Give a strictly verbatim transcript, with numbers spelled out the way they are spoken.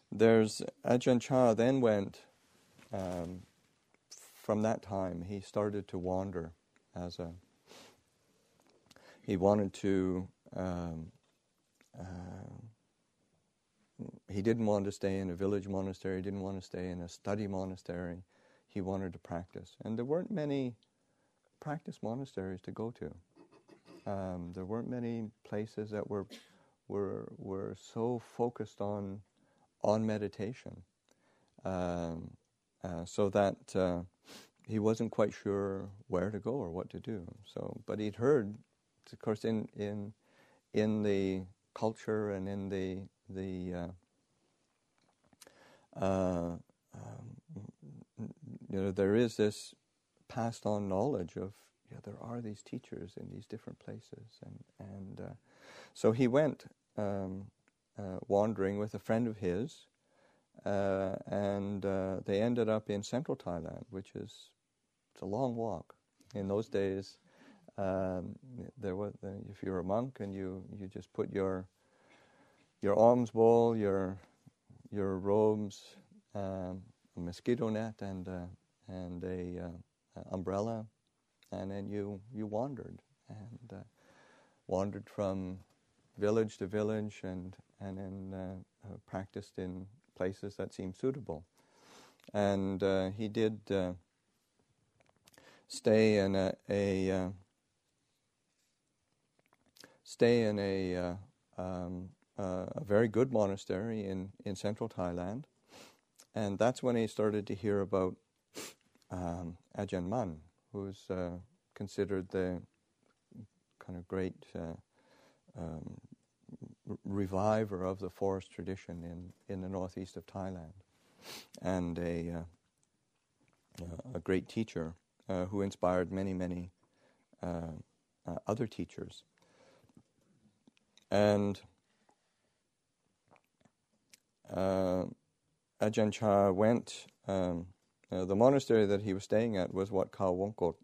there's Ajahn Chah then went, um, from that time, he started to wander as a, he wanted to, um, uh, he didn't want to stay in a village monastery, didn't want to stay in a study monastery, he wanted to practice. And there weren't many practice monasteries to go to. Um, there weren't many places that were were were so focused on on meditation, um, uh, so that uh, he wasn't quite sure where to go or what to do. So, but he'd heard, of course, in in in the culture and in the the uh, uh, um, you know, there is this passed on knowledge of, yeah, there are these teachers in these different places, and and uh, so he went um, uh, wandering with a friend of his, uh, and uh, they ended up in central Thailand, which is, it's a long walk. In those days, um, there was uh, if you're a monk and you, you just put your your alms bowl, your your robes, um, a mosquito net, and uh, and a uh, umbrella. And then you, you wandered, and uh, wandered from village to village, and and then uh, uh, practiced in places that seemed suitable. And uh, he did uh, stay in a, a uh, stay in a uh, um, uh, a very good monastery in, in central Thailand, and that's when he started to hear about um, Ajahn Mun, who's uh, considered the kind of great uh, um, r- reviver of the forest tradition in, in the northeast of Thailand, and a uh, uh, a great teacher uh, who inspired many, many uh, uh, other teachers. And uh, Ajahn Chah went, um, uh, the monastery that he was staying at was Wat Khao Wongkot,